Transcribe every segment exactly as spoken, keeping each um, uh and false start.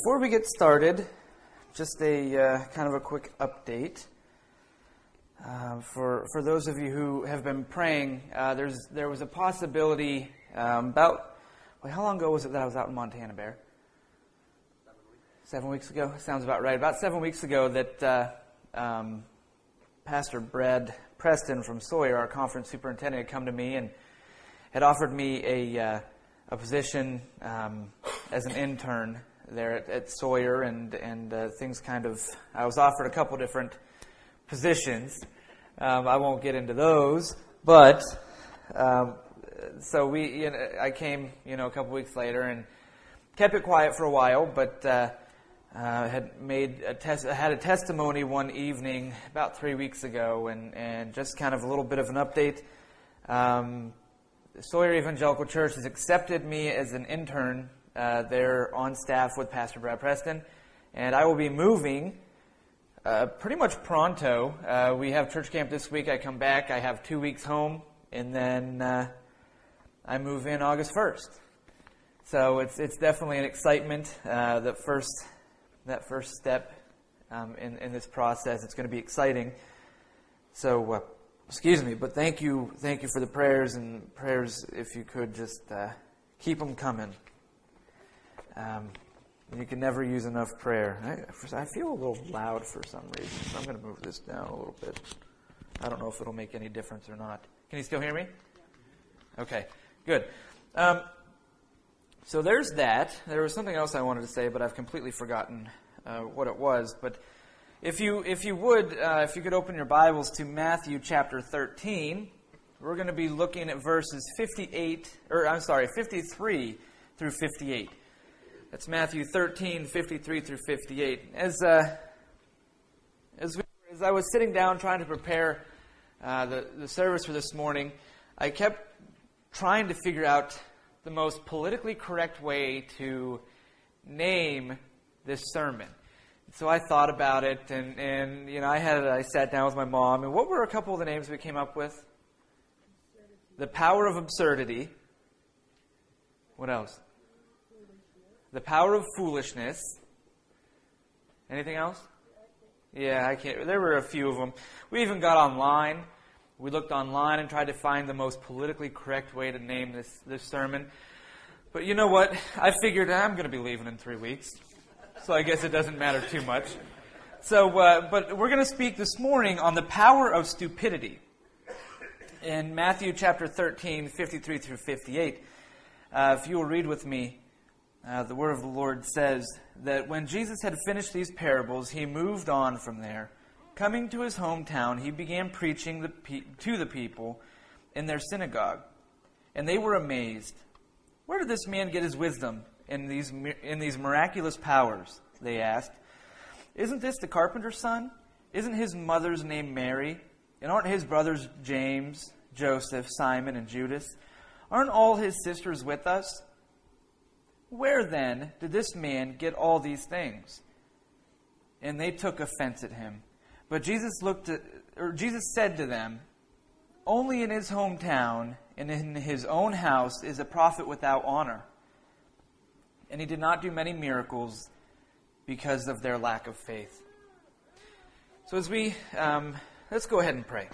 before we get started, just a uh, kind of a quick update. Uh, for for those of you who have been praying, uh, there's there was a possibility um, about, wait, how long ago was it that I was out in Montana, Bear? Seven weeks. Seven weeks ago? Sounds about right. About seven weeks ago that uh, um, Pastor Brad Preston from Sawyer, our conference superintendent, had come to me and had offered me a uh, a position um, as an intern there at, at Sawyer, and and uh, things kind of, I was offered a couple different positions. Um, I won't get into those, but um, so we, you know, I came, you know, a couple weeks later and kept it quiet for a while, but uh, uh, had made a tes- had a testimony one evening about three weeks ago, and and just kind of a little bit of an update. Um, Sawyer Evangelical Church has accepted me as an intern uh, there on staff with Pastor Brad Preston, and I will be moving uh, pretty much pronto. Uh, we have church camp this week. I come back. I have two weeks home, and then uh, I move in August first. So it's it's definitely an excitement. Uh, that first that first step um, in in this process. It's going to be exciting. So. Uh, Excuse me, but thank you, thank you for the prayers, and prayers, if you could just uh, keep them coming. Um, you can never use enough prayer. I, I feel a little loud for some reason, so I'm going to move this down a little bit. I don't know if it'll make any difference or not. Can you still hear me? Okay, good. Um, so there's that. There was something else I wanted to say, but I've completely forgotten uh, what it was, but If you if you would, uh, if you could open your Bibles to Matthew chapter thirteen, we're going to be looking at verses fifty-eight, or I'm sorry, fifty-three through fifty-eight. That's Matthew thirteen, fifty-three through fifty-eight. As uh, as, we, as I was sitting down trying to prepare uh, the the service for this morning, I kept trying to figure out the most politically correct way to name this sermon. So I thought about it, and, and you know, I had I sat down with my mom, and what were a couple of the names we came up with? Absurdity. The Power of Absurdity. What else? The Power of Foolishness. Anything else? Yeah, I can't. There were a few of them. We even got online. We looked online and tried to find the most politically correct way to name this, this sermon. But you know what? I figured I'm going to be leaving in three weeks. So I guess it doesn't matter too much. So, uh, but we're going to speak this morning on the power of stupidity. In Matthew chapter thirteen, fifty-three through fifty-eight, uh, if you will read with me, uh, the word of the Lord says that when Jesus had finished these parables, he moved on from there. Coming to his hometown, he began preaching the pe- to the people in their synagogue. And they were amazed. Where did this man get his wisdom in these in these miraculous powers? They asked. Isn't this the carpenter's son? Isn't his mother's name Mary? And aren't his brothers James, Joseph, Simon, and Judas? Aren't all his sisters with us? Where then did this man get all these things? And they took offense at him. But Jesus looked at, or Jesus said to them, only in his hometown and in his own house is a prophet without honor. And he did not do many miracles because of their lack of faith. So as we, um, let's go ahead and pray.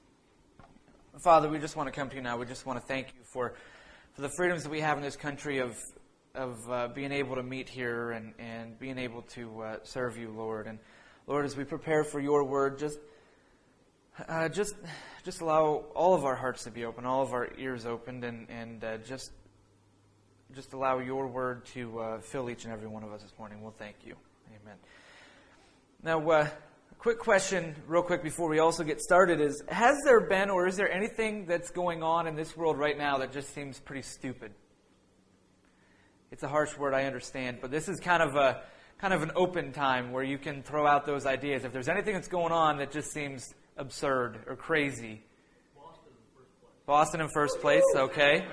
Father, we just want to come to you now. We just want to thank you for, for the freedoms that we have in this country of of uh, being able to meet here and, and being able to uh, serve you, Lord. And Lord, as we prepare for your word, just uh, just just allow all of our hearts to be open, all of our ears opened, and and uh, just. Just allow your word to uh, fill each and every one of us this morning. We'll thank you. Amen. Now, uh, a quick question real quick before we also get started is, has there been or is there anything that's going on in this world right now that just seems pretty stupid? It's a harsh word, I understand, but this is kind of a kind of an open time where you can throw out those ideas. If there's anything that's going on that just seems absurd or crazy. Boston in first place. Boston in first place, okay.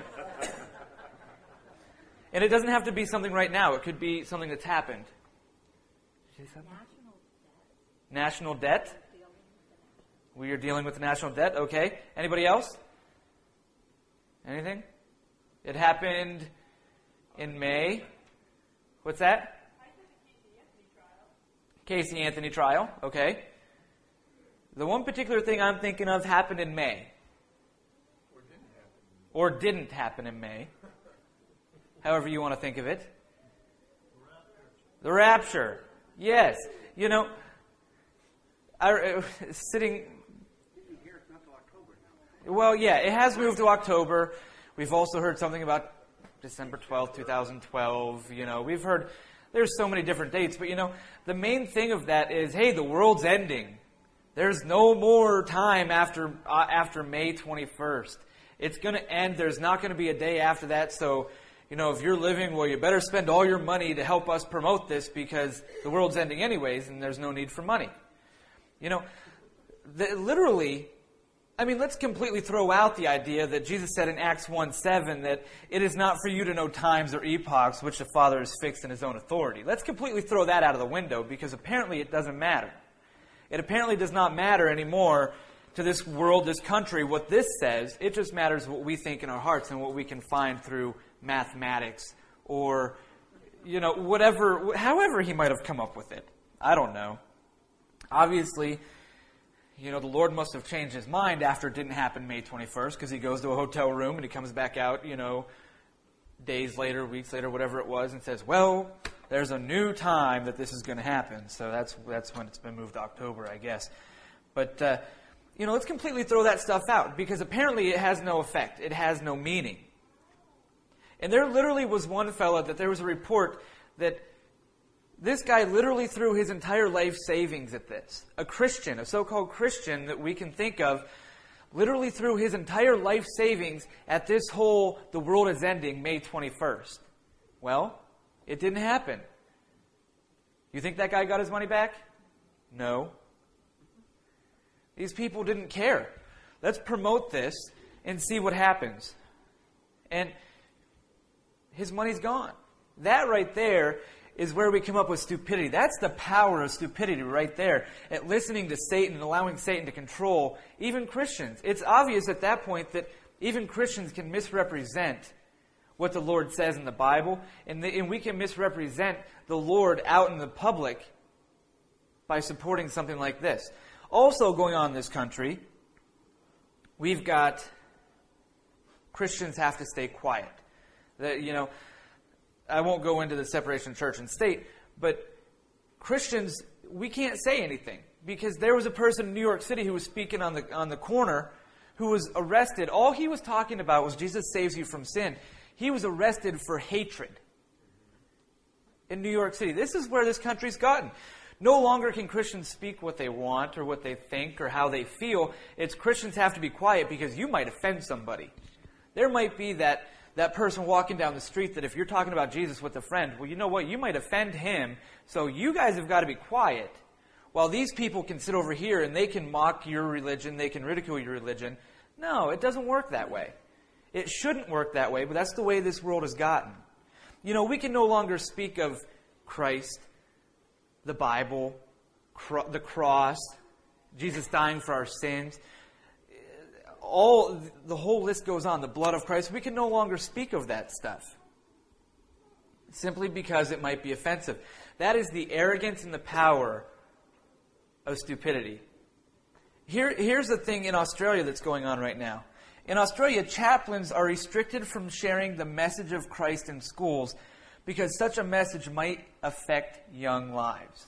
And it doesn't have to be something right now. It could be something that's happened. Did you say something? National debt. National debt? We are dealing with the national debt. Okay. Anybody else? Anything? It happened in May. What's that? Casey Anthony trial, okay. The one particular thing I'm thinking of happened in May. Or didn't happen. Or didn't happen in May. However you want to think of it. The rapture. Yes. You know, I, uh, sitting... Well, yeah, it has moved to October. We've also heard something about December twelfth, twenty twelve. You know, we've heard there's so many different dates. But, you know, the main thing of that is, hey, the world's ending. There's no more time after uh, after May twenty-first. It's going to end. There's not going to be a day after that. So, you know, if you're living, well, you better spend all your money to help us promote this because the world's ending anyways and there's no need for money. You know, the, literally... I mean, let's completely throw out the idea that Jesus said in Acts one seven that it is not for you to know times or epochs which the Father has fixed in His own authority. Let's completely throw that out of the window because apparently it doesn't matter. It apparently does not matter anymore to this world, this country, what this says. It just matters what we think in our hearts and what we can find through mathematics or, you know, whatever, however He might have come up with it. I don't know. Obviously... You know, the Lord must have changed His mind after it didn't happen May twenty-first because He goes to a hotel room and He comes back out, you know, days later, weeks later, whatever it was, and says, well, there's a new time that this is going to happen. So that's that's when it's been moved to October, I guess. But, uh, you know, let's completely throw that stuff out because apparently it has no effect. It has no meaning. And there literally was one fella that there was a report that this guy literally threw his entire life savings at this. A Christian, a so-called Christian that we can think of, literally threw his entire life savings at this whole, the world is ending, May twenty-first. Well, it didn't happen. You think that guy got his money back? No. These people didn't care. Let's promote this and see what happens. And his money's gone. That right there is where we come up with stupidity. That's the power of stupidity right there, at listening to Satan and allowing Satan to control even Christians. It's obvious at that point that even Christians can misrepresent what the Lord says in the Bible, and, the, and we can misrepresent the Lord out in the public by supporting something like this. Also going on in this country, we've got Christians have to stay quiet. That, you know, I won't go into the separation of church and state, but Christians, we can't say anything because there was a person in New York City who was speaking on the on the corner who was arrested. All he was talking about was Jesus saves you from sin. He was arrested for hatred in New York City. This is where this country's gotten. No longer can Christians speak what they want or what they think or how they feel. It's Christians have to be quiet because you might offend somebody. There might be that that person walking down the street that if you're talking about Jesus with a friend, well, you know what? You might offend him, so you guys have got to be quiet. While these people can sit over here and they can mock your religion, they can ridicule your religion. No, it doesn't work that way. It shouldn't work that way, but that's the way this world has gotten. You know, we can no longer speak of Christ, the Bible, cro- the cross, Jesus dying for our sins. All the whole list goes on, the blood of Christ. We can no longer speak of that stuff simply because it might be offensive. That is the arrogance and the power of stupidity. Here, here's the thing in Australia that's going on right now. In Australia, chaplains are restricted from sharing the message of Christ in schools because such a message might affect young lives.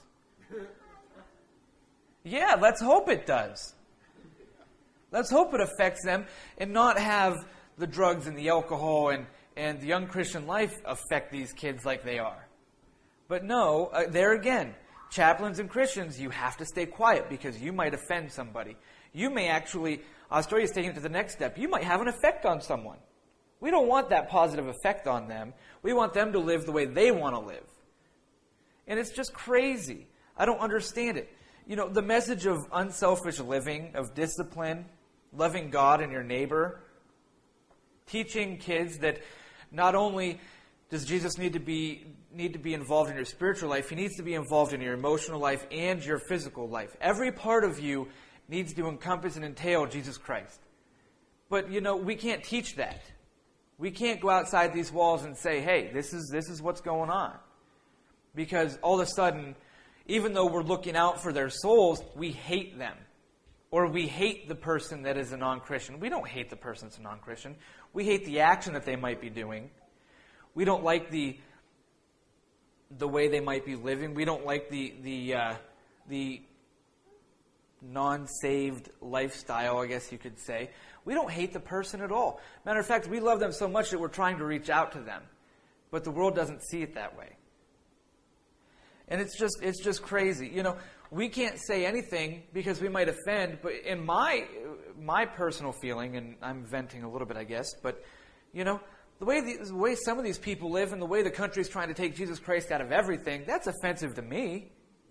Yeah, let's hope it does. Let's hope it affects them and not have the drugs and the alcohol and, and the young Christian life affect these kids like they are. But no, uh, there again, chaplains and Christians, you have to stay quiet because you might offend somebody. You may actually, Australia's taking it to the next step, you might have an effect on someone. We don't want that positive effect on them. We want them to live the way they want to live. And it's just crazy. I don't understand it. You know, the message of unselfish living, of discipline, loving God and your neighbor, teaching kids that not only does Jesus need to be need to be involved in your spiritual life, He needs to be involved in your emotional life and your physical life. Every part of you needs to encompass and entail Jesus Christ. But, you know, we can't teach that. We can't go outside these walls and say, hey, this is this is what's going on. Because all of a sudden, even though we're looking out for their souls, we hate them. Or we hate the person that is a non-Christian. We don't hate the person that's a non-Christian. We hate the action that they might be doing. We don't like the the way they might be living. We don't like the the uh, the non-saved lifestyle, I guess you could say. We don't hate the person at all. Matter of fact, we love them so much that we're trying to reach out to them. But the world doesn't see it that way. And it's just it's just crazy. You know, we can't say anything because we might offend, but in my my personal feeling, and I'm venting a little bit, I guess, but, you know, the way the, the way some of these people live and the way the country's trying to take Jesus Christ out of everything, that's offensive to me.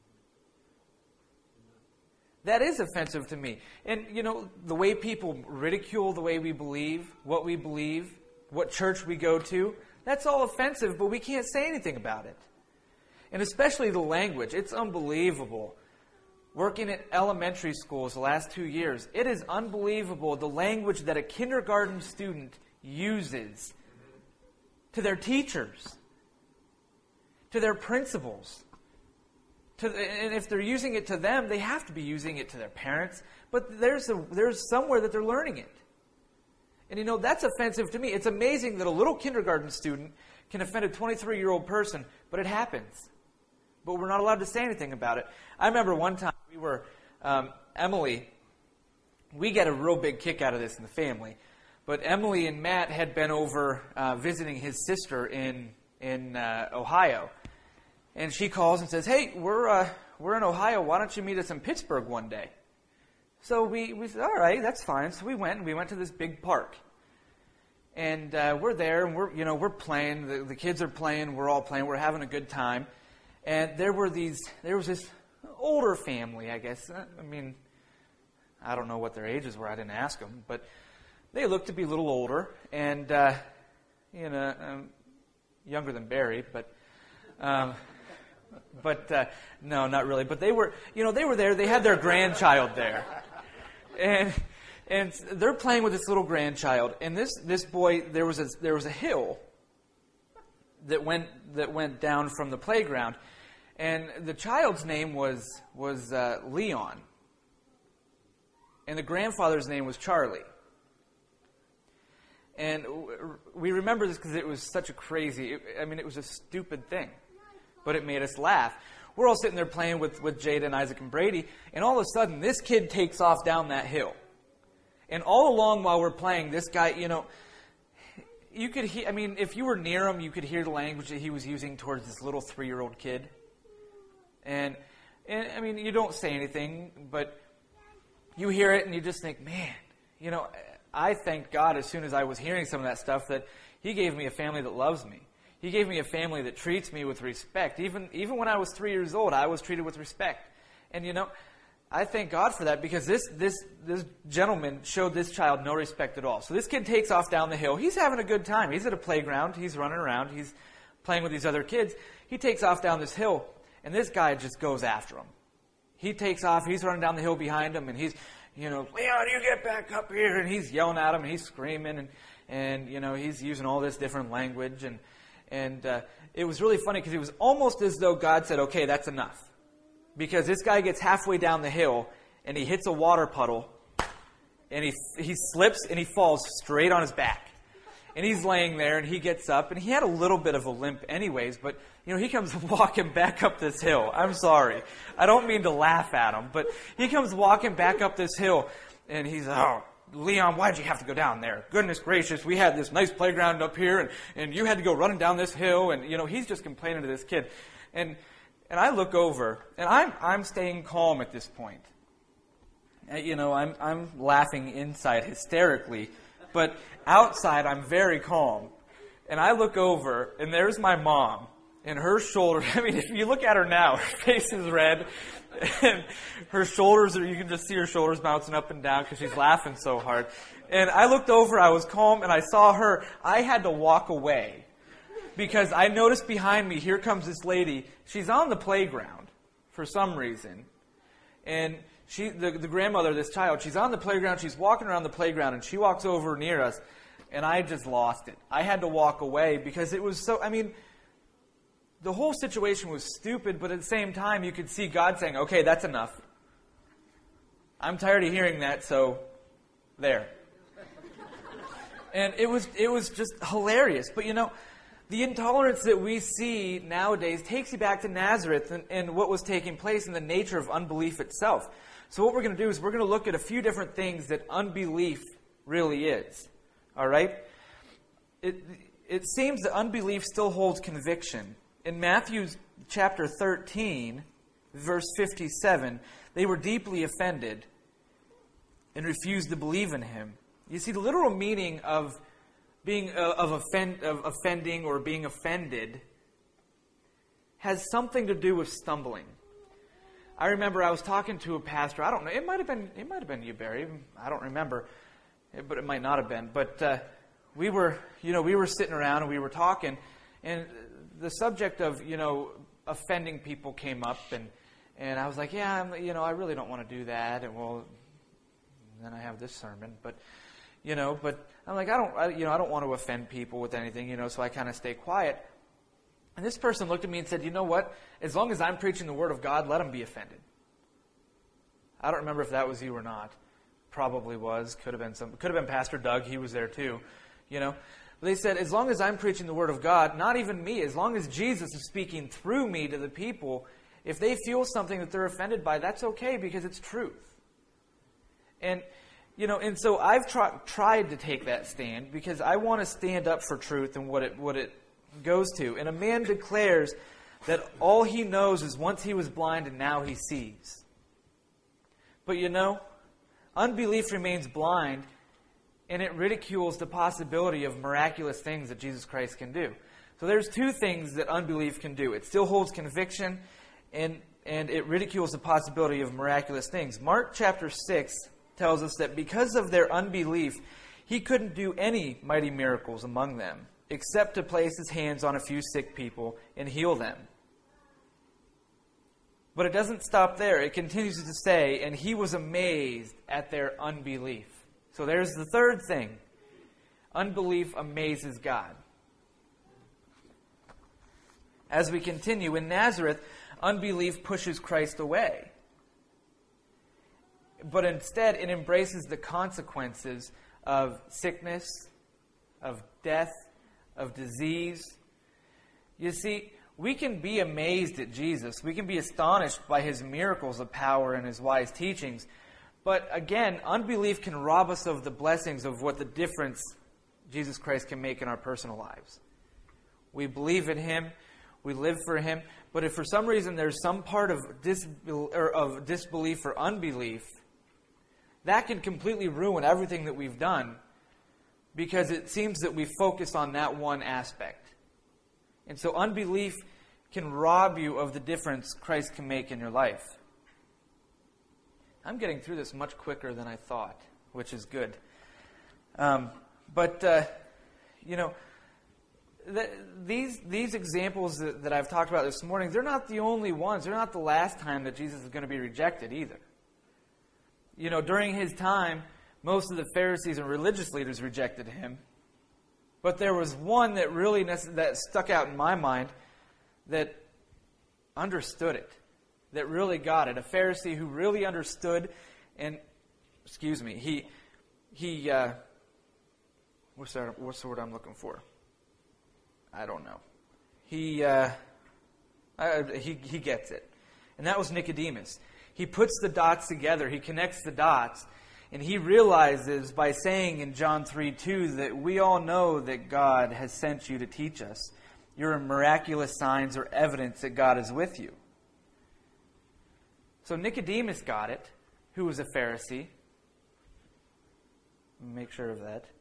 That is offensive to me. And, you know, the way people ridicule the way we believe, what we believe, what church we go to, that's all offensive, but we can't say anything about it. And especially the language. It's unbelievable. Working at elementary schools the last two years, it is unbelievable the language that a kindergarten student uses to their teachers, to their principals. To, and if they're using it to them, they have to be using it to their parents. But there's a, there's somewhere that they're learning it. And you know, that's offensive to me. It's amazing that a little kindergarten student can offend a twenty-three-year-old person, but it happens. But we're not allowed to say anything about it. I remember one time we were, um, Emily, we get a real big kick out of this in the family. But Emily and Matt had been over uh, visiting his sister in in uh, Ohio. And she calls and says, hey, we're uh, we're in Ohio. Why don't you meet us in Pittsburgh one day? So we, we said, all right, that's fine. So we went, and we went to this big park. And uh, we're there, and we're you know we're playing. The, the kids are playing. We're all playing. We're having a good time. And there were these. There was this older family, I guess. I mean, I don't know what their ages were. I didn't ask them, but they looked to be a little older, and uh, you know, um, younger than Barry, but. Um, But, uh, no, not really. But they were, you know, they were there. They had their grandchild there. And and they're playing with this little grandchild. And this, this boy, there was a, there was a hill that went that went down from the playground. And the child's name was, was uh, Leon. And the grandfather's name was Charlie. And we remember this because it was such a crazy, I mean, it was a stupid thing. But it made us laugh. We're all sitting there playing with, with Jada and Isaac and Brady, and all of a sudden, this kid takes off down that hill. And all along while we're playing, this guy, you know, you could hear, I mean, if you were near him, you could hear the language that he was using towards this little three-year-old kid. And, and, I mean, you don't say anything, but you hear it and you just think, man, you know, I thank God as soon as I was hearing some of that stuff that He gave me a family that loves me. He gave me a family that treats me with respect. Even even when I was three years old, I was treated with respect. And, you know, I thank God for that because this this this gentleman showed this child no respect at all. So this kid takes off down the hill. He's having a good time. He's at a playground. He's running around. He's playing with these other kids. He takes off down this hill, and this guy just goes after him. He takes off. He's running down the hill behind him, and he's, you know, Leon, you get back up here. And he's yelling at him, and he's screaming, and, and you know, he's using all this different language, and And uh, it was really funny because it was almost as though God said, okay, that's enough. Because this guy gets halfway down the hill, and he hits a water puddle, and he he slips, and he falls straight on his back. And he's laying there, and he gets up, and he had a little bit of a limp anyways, but, you know, he comes walking back up this hill. I'm sorry. I don't mean to laugh at him, but he comes walking back up this hill, and he's, oh, Leon, why'd you have to go down there? Goodness gracious, we had this nice playground up here, and, and you had to go running down this hill, and, you know, he's just complaining to this kid. And and I look over, and I'm I'm staying calm at this point. And, you know, I'm I'm laughing inside hysterically, but outside I'm very calm. And I look over, and there's my mom, and her shoulder, I mean, if you look at her now, her face is red, and her shoulders, are, you can just see her shoulders bouncing up and down because she's laughing so hard. And I looked over, I was calm, and I saw her. I had to walk away because I noticed behind me, here comes this lady. She's on the playground for some reason. And she, the, the grandmother of this child, she's on the playground, she's walking around the playground, and she walks over near us, and I just lost it. I had to walk away because it was so, I mean, the whole situation was stupid, but at the same time, you could see God saying, okay, that's enough. I'm tired of hearing that, so there. And it was it was just hilarious. But you know, the intolerance that we see nowadays takes you back to Nazareth and, and what was taking place in the nature of unbelief itself. So what we're going to do is we're going to look at a few different things that unbelief really is. All right? It, it seems that unbelief still holds conviction. In Matthew chapter thirteen, verse fifty-seven, they were deeply offended and refused to believe in him. You see, the literal meaning of being uh, of, offend, of offending or being offended has something to do with stumbling. I remember I was talking to a pastor. I don't know. It might have been. It might have been you, Barry. I don't remember, but it might not have been. But uh, we were, you know, we were sitting around and we were talking, and the subject of, you know, offending people came up, and and I was like, yeah, I'm, you know, I really don't want to do that. And well, then I have this sermon, but you know, but I'm like, I don't, I, you know, I don't want to offend people with anything, you know, so I kind of stay quiet. And this person looked at me and said, you know what? As long as I'm preaching the Word of God, let them be offended. I don't remember if that was you or not. Probably was. Could have been some. Could have been Pastor Doug. He was there too. You know. They said, as long as I'm preaching the Word of God, not even me, as long as Jesus is speaking through me to the people, if they feel something that they're offended by, that's okay because it's truth. And, you know, and so I've try, tried to take that stand because I want to stand up for truth and what it what it goes to. And a man declares that all he knows is once he was blind and now he sees. But you know, unbelief remains blind, and it ridicules the possibility of miraculous things that Jesus Christ can do. So there's two things that unbelief can do. It still holds conviction, and, and it ridicules the possibility of miraculous things. Mark chapter six tells us that because of their unbelief, he couldn't do any mighty miracles among them, except to place his hands on a few sick people and heal them. But it doesn't stop there. It continues to say, and he was amazed at their unbelief. So there's the third thing. Unbelief amazes God. As we continue, in Nazareth, unbelief pushes Christ away. But instead, it embraces the consequences of sickness, of death, of disease. You see, we can be amazed at Jesus. We can be astonished by his miracles of power and his wise teachings. But again, unbelief can rob us of the blessings of what the difference Jesus Christ can make in our personal lives. We believe in him. We live for him. But if for some reason there's some part of, disbel- or of disbelief or unbelief, that can completely ruin everything that we've done because it seems that we focus on that one aspect. And so unbelief can rob you of the difference Christ can make in your life. I'm getting through this much quicker than I thought, which is good. Um, but, uh, you know, the, these these examples that, that I've talked about this morning, they're not the only ones. They're not the last time that Jesus is going to be rejected either. You know, during his time, most of the Pharisees and religious leaders rejected him. But there was one that really that stuck out in my mind that understood it, that really got it. A Pharisee who really understood, and excuse me, he he. Uh, what's that? What's the word I'm looking for? I don't know. He uh, uh, he he gets it, and that was Nicodemus. He puts the dots together. He connects the dots. And he realizes by saying in John three two that we all know that God has sent you to teach us. Your miraculous signs are evidence that God is with you. So Nicodemus got it, who was a Pharisee. Make sure of that.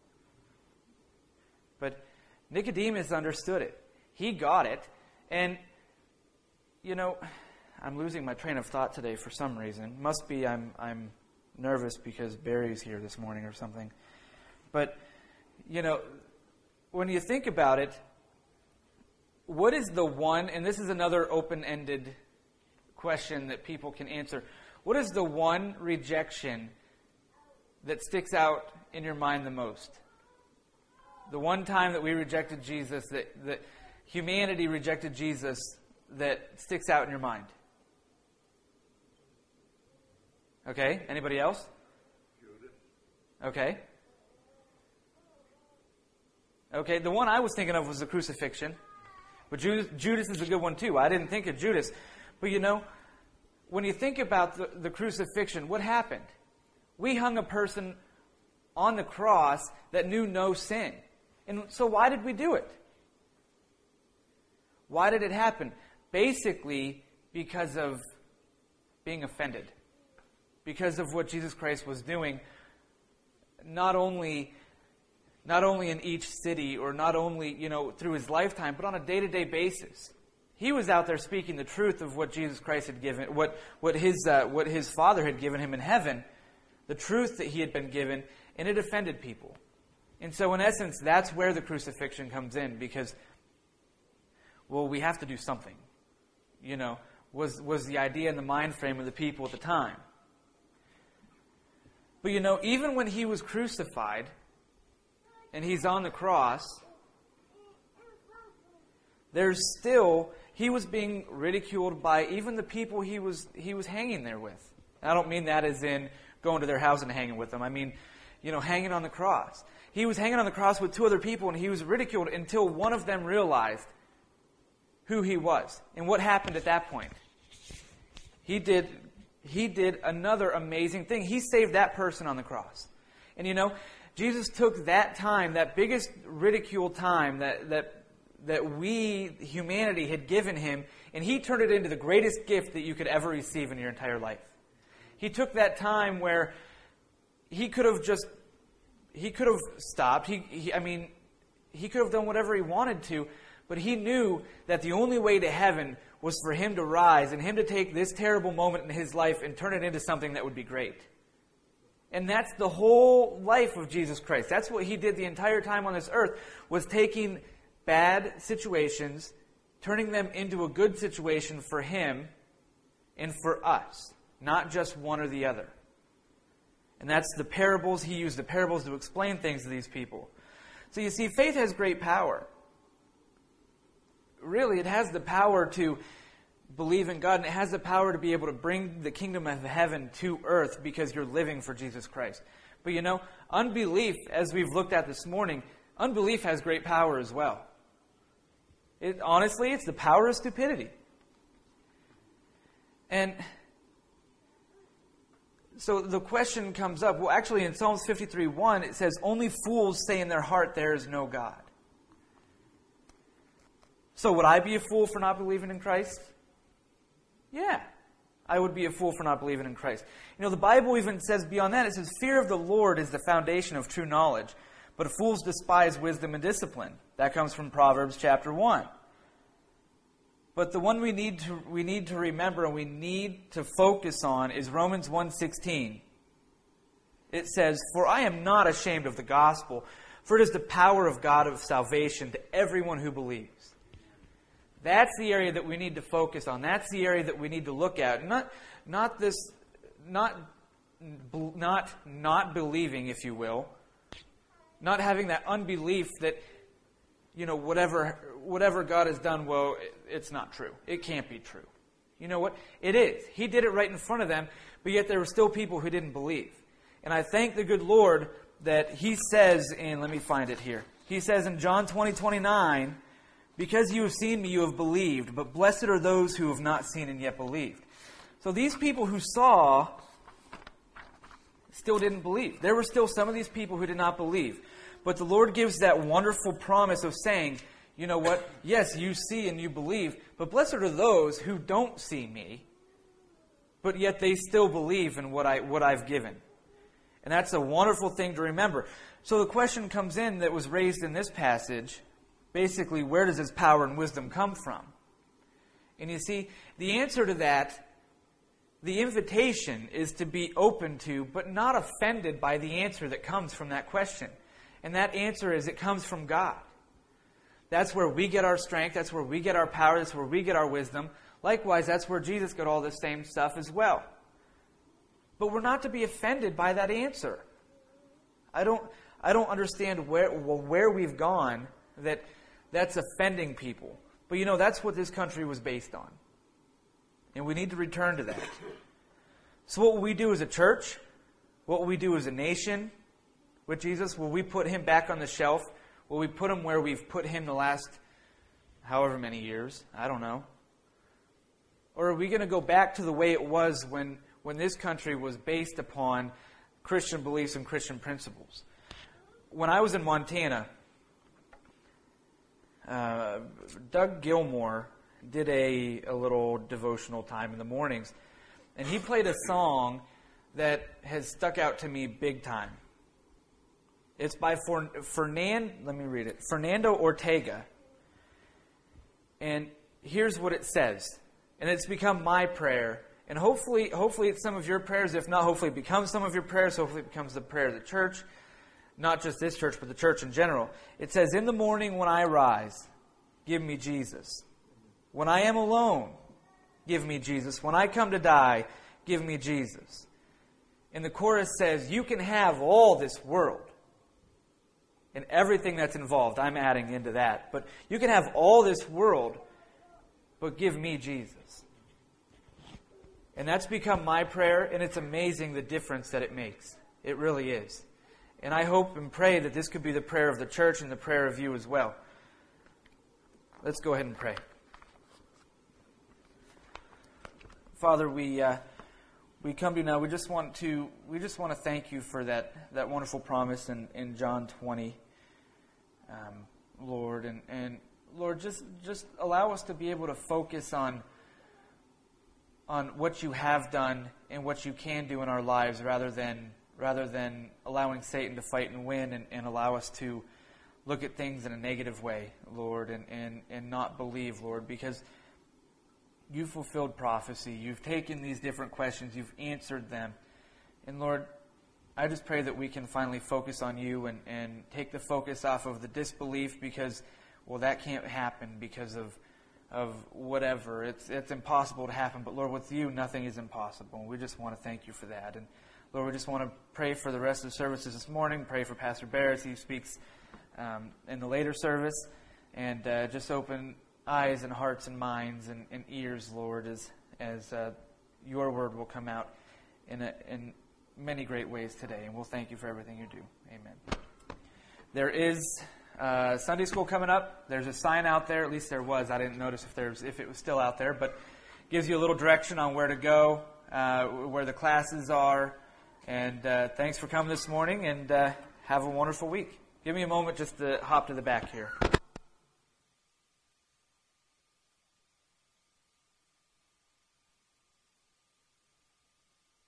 But Nicodemus understood it. He got it. And, you know, I'm losing my train of thought today for some reason. Must be I'm I'm... nervous because Barry's here this morning or something. But, you know, when you think about it, what is the one, and this is another open-ended question that people can answer, what is the one rejection that sticks out in your mind the most? The one time that we rejected Jesus, that, that humanity rejected Jesus that sticks out in your mind? Okay, anybody else? Judas. Okay. Okay, the one I was thinking of was the crucifixion. But Judas, Judas is a good one too. I didn't think of Judas. But you know, when you think about the, the crucifixion, what happened? We hung a person on the cross that knew no sin. And so why did we do it? Why did it happen? Basically, because of being offended. Because of what Jesus Christ was doing, not only not only in each city or not only, you know, through his lifetime, but on a day-to-day basis. He was out there speaking the truth of what Jesus Christ had given, what what his uh, what his Father had given him in heaven, the truth that he had been given, and it offended people. And so, in essence, that's where the crucifixion comes in, because, well, we have to do something. You know, was was the idea and the mind frame of the people at the time. But you know, even when he was crucified and he's on the cross, there's still, he was being ridiculed by even the people he was he was hanging there with. I don't mean that as in going to their house and hanging with them. I mean, you know, hanging on the cross. He was hanging on the cross with two other people, and he was ridiculed until one of them realized who he was. And what happened at that point? He did... He did another amazing thing. He saved that person on the cross. And you know, Jesus took that time, that biggest ridiculed time that that that we, humanity, had given him, and he turned it into the greatest gift that you could ever receive in your entire life. He took that time where he could have just, he could have stopped. He, he I mean, he could have done whatever he wanted to, but he knew that the only way to heaven was for him to rise and him to take this terrible moment in his life and turn it into something that would be great. And that's the whole life of Jesus Christ. That's what he did the entire time on this earth, was taking bad situations, turning them into a good situation for him and for us, not just one or the other. And that's the parables. He used the parables to explain things to these people. So you see, faith has great power. Really, it has the power to believe in God, and it has the power to be able to bring the kingdom of heaven to earth because you're living for Jesus Christ. But you know, unbelief, as we've looked at this morning, unbelief has great power as well. It, honestly, it's the power of stupidity. And so the question comes up, well, actually in Psalms fifty-three one, it says, "Only fools say in their heart there is no God." So would I be a fool for not believing in Christ? Yeah, I would be a fool for not believing in Christ. You know, the Bible even says beyond that, it says, "Fear of the Lord is the foundation of true knowledge, but fools despise wisdom and discipline." That comes from Proverbs chapter one. But the one we need to we need to remember and we need to focus on is Romans one sixteen. It says, "For I am not ashamed of the gospel, for it is the power of God of salvation to everyone who believes." That's the area that we need to focus on. That's the area that we need to look at. Not, not this, not, not, not believing, if you will. Not having that unbelief that, you know, whatever, whatever God has done, well, it's not true. It can't be true. You know what? It is. He did it right in front of them, but yet there were still people who didn't believe. And I thank the good Lord that He says in, let me find it here. He says in John twenty twenty-nine, "Because you have seen me, you have believed, but blessed are those who have not seen and yet believed." So these people who saw still didn't believe. There were still some of these people who did not believe. But the Lord gives that wonderful promise of saying, you know what? Yes, you see and you believe, but blessed are those who don't see me, but yet they still believe in what, I, what I've given. And that's a wonderful thing to remember. So the question comes in that was raised in this passage, basically, where does this power and wisdom come from? And you see, the answer to that, the invitation is to be open to, but not offended by the answer that comes from that question. And that answer is, it comes from God. That's where we get our strength. That's where we get our power. That's where we get our wisdom. Likewise, that's where Jesus got all the same stuff as well. But we're not to be offended by that answer. I don't, I don't understand where, well, where we've gone that that's offending people. But you know, that's what this country was based on. And we need to return to that. So what will we do as a church? What will we do as a nation with Jesus? Will we put him back on the shelf? Will we put him where we've put him the last however many years? I don't know. Or are we going to go back to the way it was when, when this country was based upon Christian beliefs and Christian principles? When I was in Montana, uh, Doug Gilmore did a, a little devotional time in the mornings. And he played a song that has stuck out to me big time. It's by For, Fernand, let me read it, Fernando Ortega. And here's what it says. And it's become my prayer. And hopefully, hopefully it's some of your prayers. If not, hopefully it becomes some of your prayers. Hopefully it becomes the prayer of the church. Not just this church, but the church in general. It says, in the morning when I rise, give me Jesus. When I am alone, give me Jesus. When I come to die, give me Jesus. And the chorus says, you can have all this world. And everything that's involved, I'm adding into that. But you can have all this world, but give me Jesus. And that's become my prayer, and it's amazing the difference that it makes. It really is. And I hope and pray that this could be the prayer of the church and the prayer of you as well. Let's go ahead and pray. Father, we uh, we come to you now. We just want to we just want to thank you for that, that wonderful promise in, in John twenty, um, Lord, and, and Lord, just just allow us to be able to focus on on what you have done and what you can do in our lives, rather than rather than allowing Satan to fight and win, and, and allow us to look at things in a negative way, Lord, and, and, and not believe, Lord, because you've fulfilled prophecy. You've taken these different questions. You've answered them. And Lord, I just pray that we can finally focus on you and, and take the focus off of the disbelief because, well, that can't happen because of of whatever. It's it's impossible to happen. But Lord, with you, nothing is impossible. And we just want to thank you for that. And Lord, we just want to pray for the rest of the services this morning. Pray for Pastor Barrett. He speaks um, in the later service. And uh, just open eyes and hearts and minds and, and ears, Lord, as as uh, your word will come out in a, in many great ways today. And we'll thank you for everything you do. Amen. There is uh, Sunday school coming up. There's a sign out there. At least there was. I didn't notice if there's if it was still out there, but gives you a little direction on where to go, uh, where the classes are. And uh, thanks for coming this morning, and uh, have a wonderful week. Give me a moment just to hop to the back here.